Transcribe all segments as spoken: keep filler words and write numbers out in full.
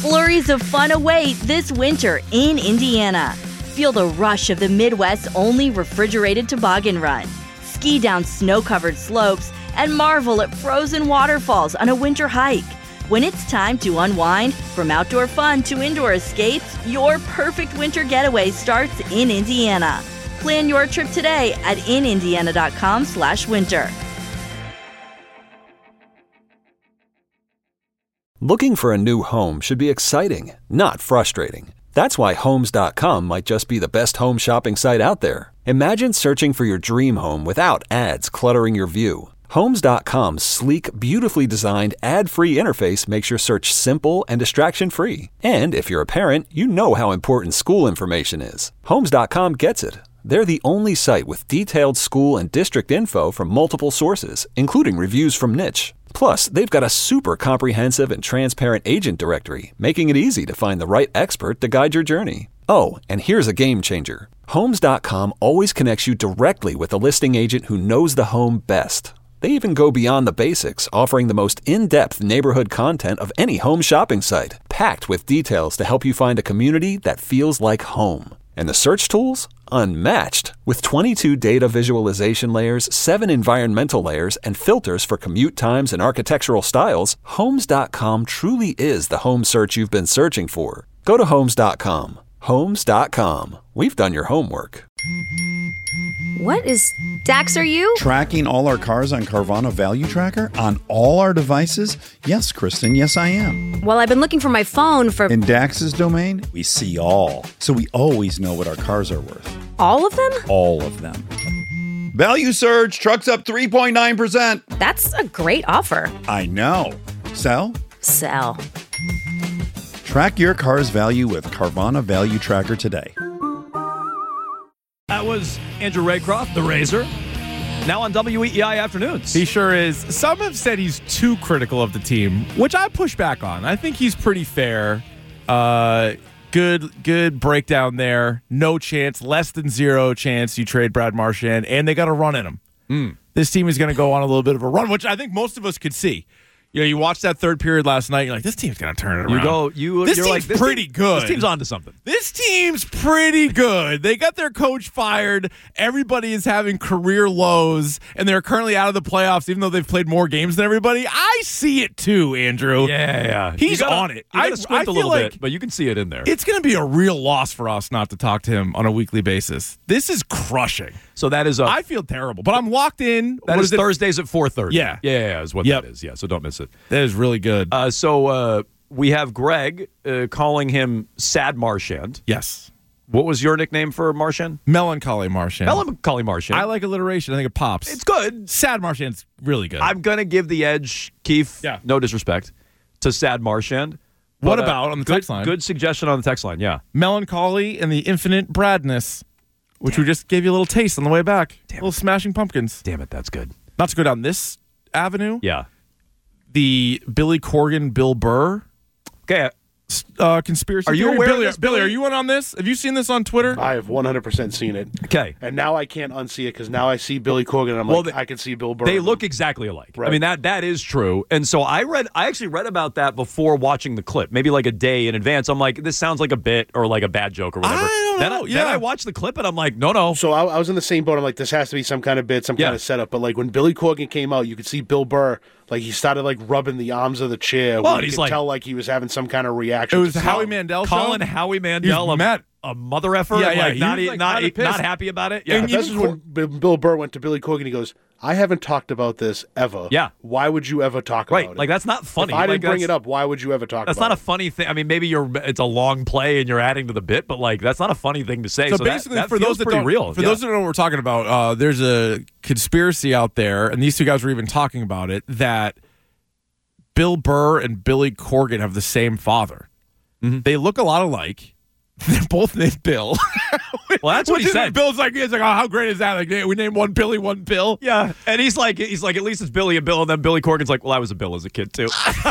Flurries of fun await this winter in Indiana. Feel the rush of the Midwest's only refrigerated toboggan run. Ski down snow-covered slopes and marvel at frozen waterfalls on a winter hike. When it's time to unwind, from outdoor fun to indoor escapes, your perfect winter getaway starts in Indiana. Plan your trip today at in indiana dot com slash winter. Looking for a new home should be exciting, not frustrating. That's why Homes dot com might just be the best home shopping site out there. Imagine searching for your dream home without ads cluttering your view. Homes dot com's sleek, beautifully designed, ad-free interface makes your search simple and distraction-free. And if you're a parent, you know how important school information is. Homes dot com gets it. They're the only site with detailed school and district info from multiple sources, including reviews from Niche. Plus, they've got a super comprehensive and transparent agent directory, making it easy to find the right expert to guide your journey. Oh, and here's a game changer. Homes dot com always connects you directly with a listing agent who knows the home best. They even go beyond the basics, offering the most in-depth neighborhood content of any home shopping site, packed with details to help you find a community that feels like home. And the search tools? Unmatched. With twenty-two data visualization layers, seven environmental layers, and filters for commute times and architectural styles, Homes dot com truly is the home search you've been searching for. Go to Homes dot com. Homes dot com. We've done your homework. What is... Dax, are you? Tracking all our cars on Carvana Value Tracker on all our devices? Yes, Kristen, yes I am. Well, I've been looking for my phone for... In Dax's domain, we see all. So we always know what our cars are worth. All of them? All of them. Value surge, trucks up three point nine percent. That's a great offer. I know. Sell? Sell. Track your car's value with Carvana Value Tracker today. That was Andrew Raycroft, the Razor, now on W E E I Afternoons. He sure is. Some have said he's too critical of the team, which I push back on. I think he's pretty fair. Uh, good good breakdown there. No chance, less than zero chance you trade Brad Marchand, and they got a run in him. Mm. This team is going to go on a little bit of a run, which I think most of us could see. You know, you watched that third period last night. You're like, this team's going to turn it around. You go, you, this you're team's like, this pretty team, good. This team's on to something. This team's pretty good. They got their coach fired. Everybody is having career lows, and they're currently out of the playoffs, even though they've played more games than everybody. I see it too, Andrew. Yeah, yeah. He's gotta, on it. You I, got to squint I a feel little like bit, but you can see it in there. It's going to be a real loss for us not to talk to him on a weekly basis. This is crushing. So that is a... I feel terrible, but I'm locked in. That what is, is Thursdays at four thirty. Yeah. Yeah, yeah, yeah, is what yep. that is. Yeah, so don't miss it. That is really good. Uh, so uh, we have Greg uh, calling him Sad Marchand. Yes. What was your nickname for Marchand? Melancholy Marchand. Melancholy Marchand. I like alliteration. I think it pops. It's good. Sad Marchand's really good. I'm going to give the edge, Keith, yeah. no disrespect, to Sad Marchand. What but, about uh, on the good, text line? Good suggestion on the text line, yeah. Melancholy and the infinite Bradness, which Damn. we just gave you a little taste on the way back. Damn little it. Smashing Pumpkins. Damn it, that's good. Not to go down this avenue. Yeah. The Billy Corgan, Bill Burr okay. uh, conspiracy Are you theory. aware Billy, of this, Billy, Billy? are you in on this? Have you seen this on Twitter? I have one hundred percent seen it. Okay. And now I can't unsee it because now I see Billy Corgan and I'm well, like, they, I can see Bill Burr. They look exactly alike. Right. I mean, that that is true. And so I read, I actually read about that before watching the clip, maybe like a day in advance. I'm like, this sounds like a bit or like a bad joke or whatever. I don't then know. I, yeah. Then I watched the clip and I'm like, no, no. So I, I was in the same boat. I'm like, this has to be some kind of bit, some yeah. kind of setup. But like when Billy Corgan came out, you could see Bill Burr. Like, he started, like, rubbing the arms of the chair. Well, you he's could like, tell, like, he was having some kind of reaction. It was to Howie something. Mandel show? Calling Howie Mandel a, met. a mother effer. Yeah, yeah. Like, He not, was, like, not, kinda not pissed. happy about it. Yeah. And this is when B- Bill Burr went to Billy Corgan. He goes, I haven't talked about this ever. Yeah. Why would you ever talk right. about it? Like, that's not funny. If I didn't like, bring it up, why would you ever talk that's about it? That's not a funny thing. I mean, maybe you're it's a long play and you're adding to the bit, but, like, that's not a funny thing to say. So, so basically, that, that for those that pretty don't, real. For yeah. those that don't know what we're talking about, uh, there's a conspiracy out there, and these two guys were even talking about it, that Bill Burr and Billy Corgan have the same father. Mm-hmm. They look a lot alike. They're both named Bill. Well, that's what he said. Bill's like, he's like, oh, how great is that? Like, we named one Billy, one Bill. Yeah, and he's like, he's like, at least it's Billy and Bill, and then Billy Corgan's like, well, I was a Bill as a kid too.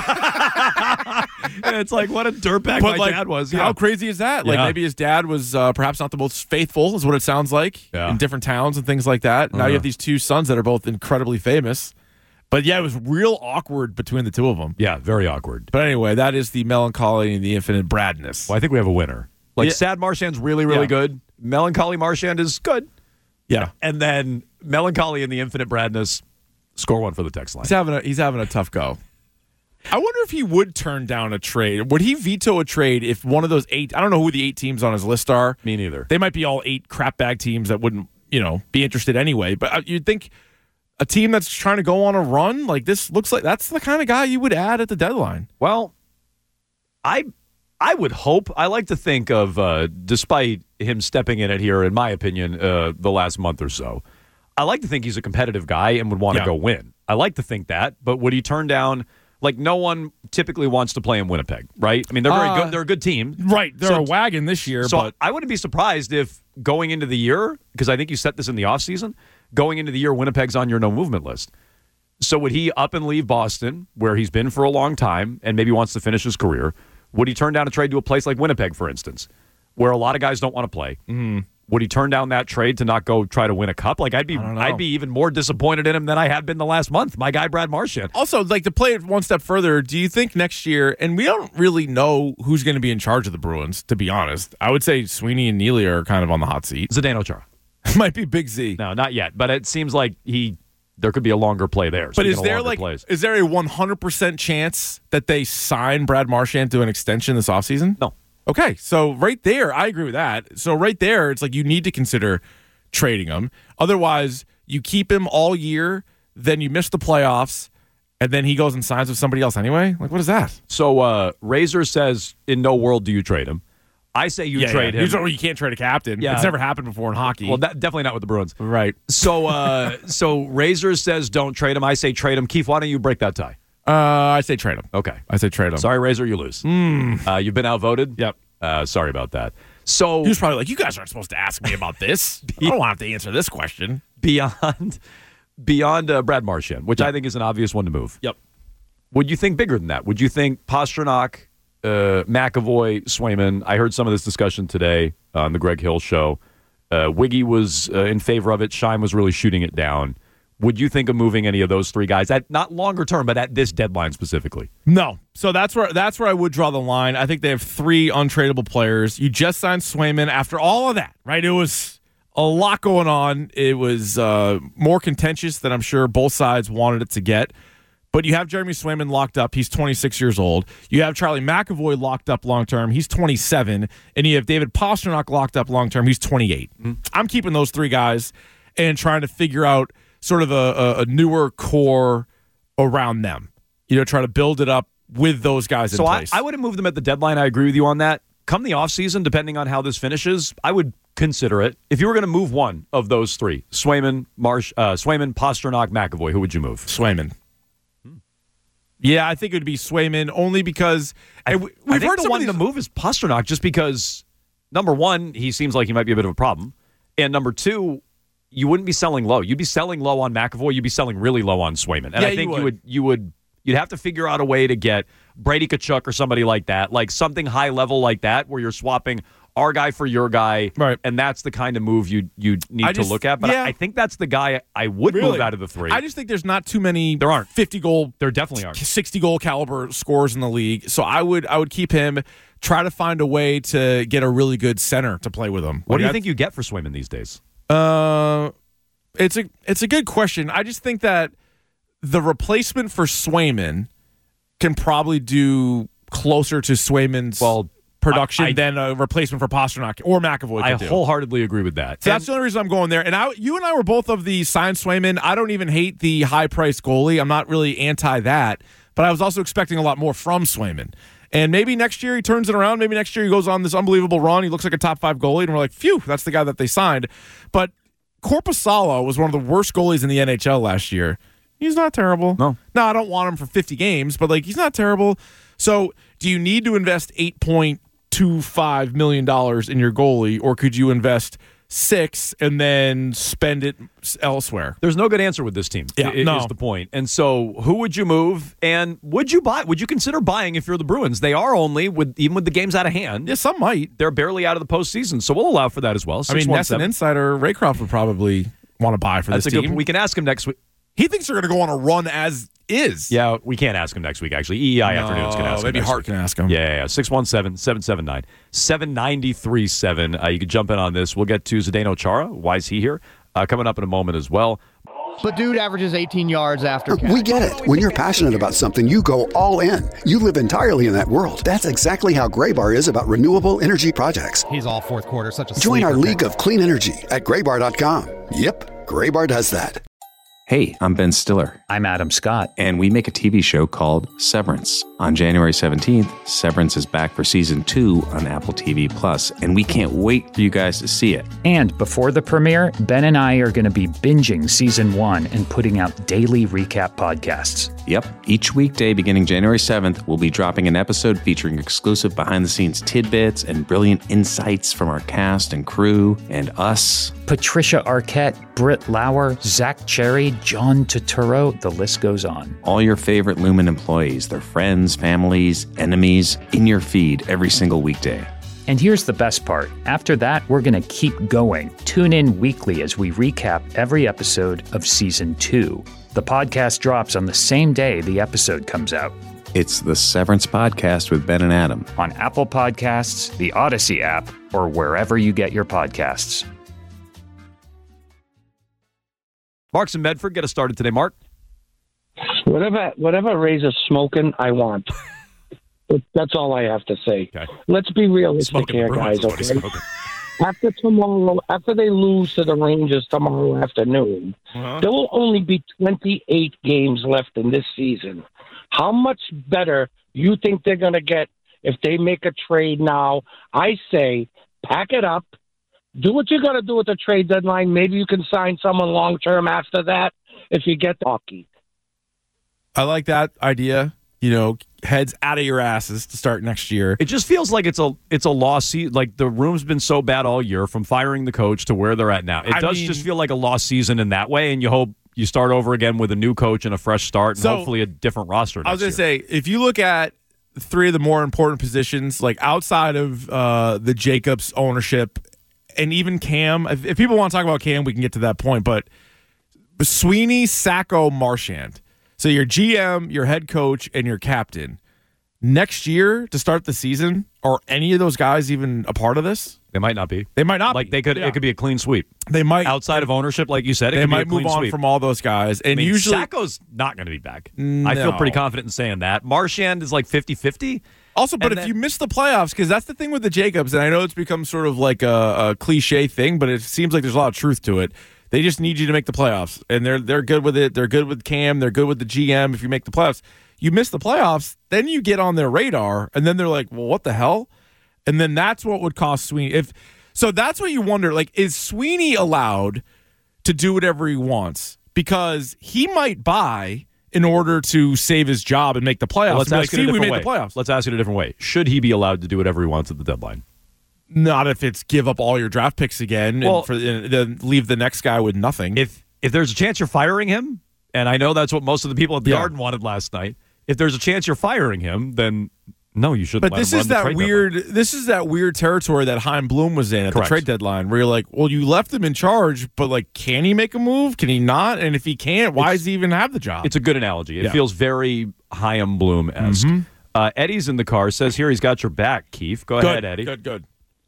And it's like, what a dirtbag but my like, dad was. How Yeah. crazy is that? Like, Yeah. maybe his dad was uh, perhaps not the most faithful, is what it sounds like, Yeah. in different towns and things like that. Now Uh-huh. you have these two sons that are both incredibly famous. But yeah, it was real awkward between the two of them. Yeah, very awkward. But anyway, that is the melancholy and the infinite Bradness. Well, I think we have a winner. Like, Yeah. Sad Marchand's really, really Yeah. good. Melancholy Marchand is good. Yeah. And then Melancholy and the Infinite Bradness, score one for the text line. He's having a he's having a tough go. I wonder if he would turn down a trade. Would he veto a trade if one of those eight? I don't know who the eight teams on his list are. Me neither. They might be all eight crapbag teams that wouldn't, you know, be interested anyway. But you'd think a team that's trying to go on a run like this looks like that's the kind of guy you would add at the deadline. Well, I I would hope. I like to think of, uh, despite him stepping in it here, in my opinion, uh, the last month or so, I like to think he's a competitive guy and would want to Yeah. go win. I like to think that, but would he turn down? Like, no one typically wants to play in Winnipeg, right? I mean, they're very Uh, good. They're a good team, Right, they're So- a wagon this year, So but I wouldn't be surprised if going into the year, because I think you set this in the offseason, going into the year, Winnipeg's on your no movement list. So would he up and leave Boston, where he's been for a long time and maybe wants to finish his career? Would he turn down a trade to a place like Winnipeg, for instance, where a lot of guys don't want to play? Mm-hmm. Would he turn down that trade to not go try to win a cup? Like, I'd be, don't know. I'd be even more disappointed in him than I have been the last month. My guy, Brad Marchand. also, like, to play it one step further, do you think next year, and we don't really know who's going to be in charge of the Bruins, to be honest. I would say Sweeney and Neely are kind of on the hot seat. Zdeno Chara. Might be Big Z. No, not yet. But it seems like he there could be a longer play there. But is Speaking of there longer like plays. is there a one hundred percent chance that they sign Brad Marchand to an extension this offseason? No. Okay, so right there, I agree with that. So right there, it's like you need to consider trading him. Otherwise, you keep him all year, then you miss the playoffs, and then he goes and signs with somebody else anyway? Like, what is that? So uh, Razor says, in no world do you trade him. I say you trade him. Usually you can't trade a captain. Yeah. It's never happened before in hockey. Well, that, definitely not with the Bruins. right. So uh, so Razor says don't trade him. I say trade him. Keith, why don't you break that tie? Uh, I say trade him. Okay. I say trade him. Sorry, Razor, you lose. Mm. Uh, you've been outvoted? Yep. Uh, sorry about that. So He was probably like, you guys aren't supposed to ask me about this. I don't want to have to answer this question. beyond beyond uh, Brad Marchand, which I think is an obvious one to move. Yep. Would you think bigger than that? Would you think Pasternak, uh, McAvoy, Swayman? I heard some of this discussion today on the Greg Hill show. Uh, Wiggy was uh, in favor of it. Scheim was really shooting it down. Would you think of moving any of those three guys at not longer term, but at this deadline specifically? No. So that's where that's where I would draw the line. I think they have three untradeable players. You just signed Swayman after all of that, right? It was a lot going on. It was uh, more contentious than I'm sure both sides wanted it to get. But you have Jeremy Swayman locked up. He's twenty-six years old. You have Charlie McAvoy locked up long term. He's twenty-seven. And you have David Pasternak locked up long term. He's twenty-eight. Mm-hmm. I'm keeping those three guys and trying to figure out sort of a, a, a newer core around them. You know, try to build it up with those guys in so place. I, I would have moved them at the deadline. I agree with you on that. Come the offseason, depending on how this finishes, I would consider it. If you were going to move one of those three, Swayman, Marsh, uh, Swayman, Pasternak, McAvoy, who would you move? Swayman. Yeah, I think it would be Swayman only because I, and we, I we've think heard the some one of to these, move is Pasternak, just because, number one, he seems like he might be a bit of a problem. And number two, you wouldn't be selling low. You'd be selling low on McAvoy. You'd be selling really low on Swayman. And Yeah, I you think would. you would you would you'd have to figure out a way to get Brady Tkachuk or somebody like that, like something high level like that, where you're swapping our guy for your guy, Right. And that's the kind of move you you need I to just- look at. But yeah. I, I think that's the guy I would Really? move out of the three. I just think there's not too many There aren't. fifty goal there definitely aren't. sixty goal caliber scores in the league. So I would I would keep him, try to find a way to get a really good center to play with him. What Like, do you I- think you get for Swayman these days? Uh, it's a it's a good question. I just think that the replacement for Swayman can probably do closer to Swayman's Well, production I- I- than a replacement for Pasternak or McAvoy could I do. wholeheartedly agree with that. So that's the only reason I'm going there. And I, you and I were both of the sign Swayman. I don't even hate the high-priced goalie. I'm not really anti that. But I was also expecting a lot more from Swayman. And maybe next year he turns it around. Maybe next year he goes on this unbelievable run. He looks like a top five goalie, and we're like, phew, that's the guy that they signed. But Korpisalo was one of the worst goalies in the N H L last year. He's not terrible. No. No, I don't want him for fifty games, but like he's not terrible. So do you need to invest eight point two five million dollars in your goalie, or could you invest six and then spend it elsewhere? There's no good answer with this team. Yeah, i- no. is the point. And so, who would you move? And would you buy? Would you consider buying if you're the Bruins? They are only with even with the games out of hand. Yeah, some might. They're barely out of the postseason, so we'll allow for that as well. I mean, six one seven. Nesson Insider Raycroft would probably want to buy for That's this a team. good. We can ask him next week. He thinks they're going to go on a run as is. Yeah, we can't ask him next week, actually. E E I no, Afternoons can ask him maybe next Hart week. can ask him. Yeah, yeah, yeah. six one seven, seven seven nine, seven nine three seven. Uh, you can jump in on this. We'll get to Zdeno Chara. Why is he here? Uh, coming up in a moment as well. But dude averages eighteen yards after catch. We get it. When you're passionate about something, you go all in. You live entirely in that world. That's exactly how Graybar is about renewable energy projects. He's all fourth quarter, such a Join our sleeper league pick. of clean energy at graybar dot com. Yep, Graybar does that. Hey, I'm Ben Stiller. I'm Adam Scott. And we make a T V show called Severance. On January seventeenth, Severance is back for season two on Apple T V Plus, and we can't wait for you guys to see it. And before the premiere, Ben and I are going to be binging season one and putting out daily recap podcasts. Yep. Each weekday beginning January seventh, we'll be dropping an episode featuring exclusive behind-the-scenes tidbits and brilliant insights from our cast and crew and us. Patricia Arquette, Britt Lauer, Zach Cherry, John Turturro, the list goes on. All your favorite Lumen employees, their friends, families, enemies, in your feed every single weekday. And here's the best part. After that, we're going to keep going. Tune in weekly as we recap every episode of season two. The podcast drops on the same day the episode comes out. It's the Severance Podcast with Ben and Adam. On Apple Podcasts, the Odyssey app, or wherever you get your podcasts. Mark's in Medford. Get us started today, Mark. Whatever, whatever raises smoking, I want. That's all I have to say. Okay. Let's be realistic Smoking here, guys. Okay. After tomorrow, after they lose to the Rangers tomorrow afternoon, uh-huh. there will only be twenty-eight games left in this season. How much better you think they're going to get if they make a trade now? I say, pack it up. Do what you got to do with the trade deadline. Maybe you can sign someone long term after that if you get the hockey. I like that idea. You know, heads out of your asses to start next year. It just feels like it's a it's a lost season. Like the room's been so bad all year, from firing the coach to where they're at now. It I does mean, just feel like a lost season in that way, and you hope you start over again with a new coach and a fresh start, and so, hopefully a different roster next I was going to year. say, if you look at three of the more important positions, like outside of uh, the Jacobs ownership and even Cam, if, if people want to talk about Cam, we can get to that point, but Sweeney, Sacco, Marchand. So your G M, your head coach, and your captain. Next year to start the season, are any of those guys even a part of this? They might not be. They might not like be. they could. Yeah. It could be a clean sweep. They might outside of ownership, like you said. It they could might be a clean move on sweep. from all those guys, and I mean, usually Sacco's not going to be back. No. I feel pretty confident in saying that. Marchand is like fifty-fifty. Also, but and if then, you miss the playoffs, because that's the thing with the Jacobs, and I know it's become sort of like a, a cliche thing, but it seems like there's a lot of truth to it. They just need you to make the playoffs, and they're they're good with it. They're good with Cam. They're good with the G M. If you make the playoffs, you miss the playoffs, then you get on their radar, and then they're like, "Well, what the hell?" And then that's what would cost Sweeney. If so, that's what you wonder. Like, is Sweeney allowed to do whatever he wants? Because he might buy in order to save his job and make the playoffs. Well, let's like, ask it See, a we different made way. the playoffs. Let's ask it a different way. Should he be allowed to do whatever he wants at the deadline? Not if it's give up all your draft picks again Well, and for, and then leave the next guy with nothing. If if there's a chance you're firing him, and I know that's what most of the people at the Yeah. Garden wanted last night, if there's a chance you're firing him, then no, you shouldn't. But let this him is run the that trade weird. deadline. This is that weird territory that Chaim Bloom was in at Correct. the trade deadline, where you're like, well, you left him in charge, but like, can he make a move? Can he not? And if he can't, why It's- does he even have the job? It's a good analogy. It Yeah. feels very Chaim Bloom esque. Mhm. Uh, Eddie's in the car. Says here he's got your back. Keith, go good, ahead, Eddie. Good, good.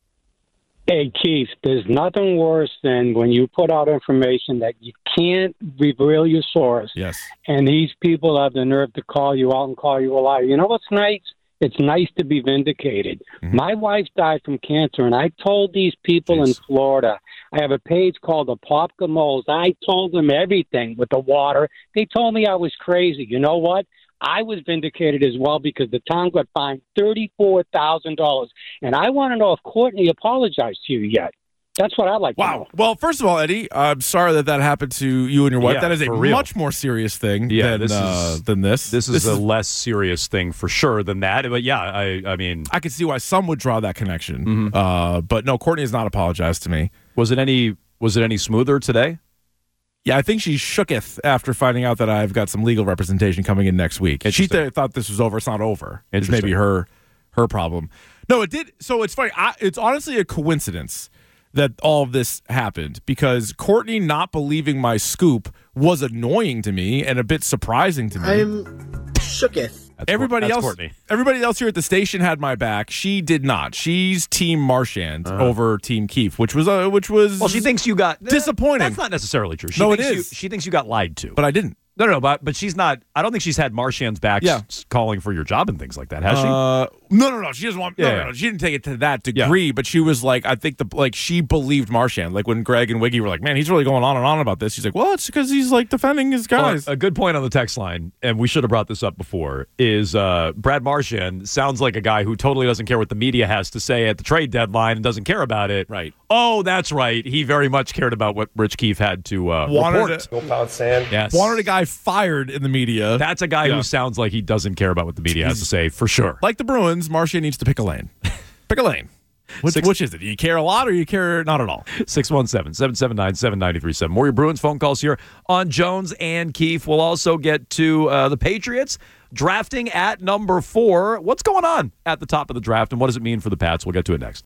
Hey, Keith, there's nothing worse than when you put out information that you can't reveal your source. Yes. And these people have the nerve to call you out and call you a liar. You know what's nice? It's nice to be vindicated. Mm-hmm. My wife died from cancer, and I told these people Jeez. in Florida, I have a page called the Popka Moles. I told them everything with the water. They told me I was crazy. You know what? I was vindicated as well because the town got fined thirty-four thousand dollars. And I want to know if Courtney apologized to you yet. That's what I'd like wow. to know. Well, first of all, Eddie, I'm sorry that that happened to you and your wife. Yeah, that is a for real. much more serious thing Yeah, than, this uh, is, than this. This is this a is, less serious thing for sure than that. But yeah, I, I mean, I could see why some would draw that connection. Mm-hmm. Uh, but no, Courtney has not apologized to me. Was it any? Was it any smoother today? Yeah, I think she shooketh after finding out that I've got some legal representation coming in next week. She th- thought this was over. It's not over. It's maybe her her problem. No, it did. So it's funny. I, it's honestly a coincidence that all of this happened because Courtney not believing my scoop was annoying to me and a bit surprising to me. I'm shooketh. That's everybody that's else, Courtney. everybody else here at the station had my back. She did not. She's Team Marchand uh-huh. over Team Keefe, which was uh, which was well. She thinks you got disappointing. That's not necessarily true. She no, thinks it is. You, she thinks you got lied to, but I didn't. No, no, no, but but she's not. I don't think she's had Marchand's back yeah. s- calling for your job and things like that, has she? Uh, no, no, no. She doesn't want. Yeah, no, no, yeah. no. She didn't take it to that degree, yeah. but she was like, I think the like she believed Marchand. Like when Greg and Wiggy were like, man, he's really going on and on about this. She's like, well, it's because he's like defending his guys. Well, a good point on the text line, and we should have brought this up before, is uh, Brad Marchand sounds like a guy who totally doesn't care what the media has to say at the trade deadline and doesn't care about it. Right. Oh, that's right. He very much cared about what Rich Keefe had to uh, wanted report. To, Go pound sand. Yes. Wanted a guy fired in the media. That's a guy yeah. who sounds like he doesn't care about what the media has to say, for sure. Like the Bruins, Marchand needs to pick a lane. Pick a lane. Which, Six, which is it? Do you care a lot or you care not at all? six one seven, seven seven nine, seven nine three seven. More your Bruins phone calls here on Jones and Keefe. We'll also get to uh, the Patriots drafting at number four. What's going on at the top of the draft and what does it mean for the Pats? We'll get to it next.